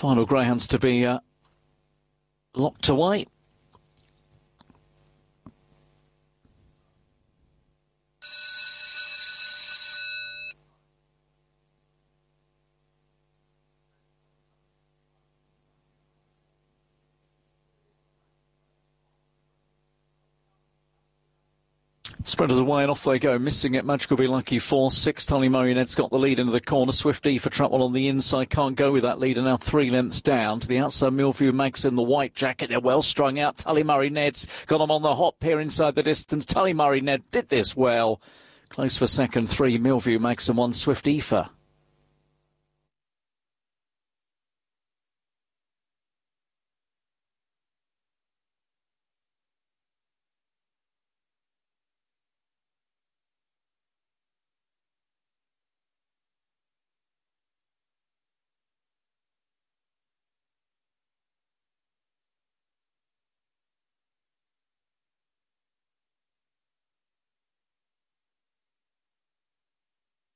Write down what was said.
Final greyhounds to be locked away. Spreaders away and off they go. Missing it, Magical Be Lucky 4-6. Tully Marionette's got the lead into the corner. Swift E for Trapwell on the inside. Can't go with that leader now 3 lengths down. To the outside, Millview Max in the white jacket. They're well strung out. Tully Marionette's got them on the hop here inside the distance. Tully Marionette did this well. Close for second, 3 Millview Max and 1 Swift E for.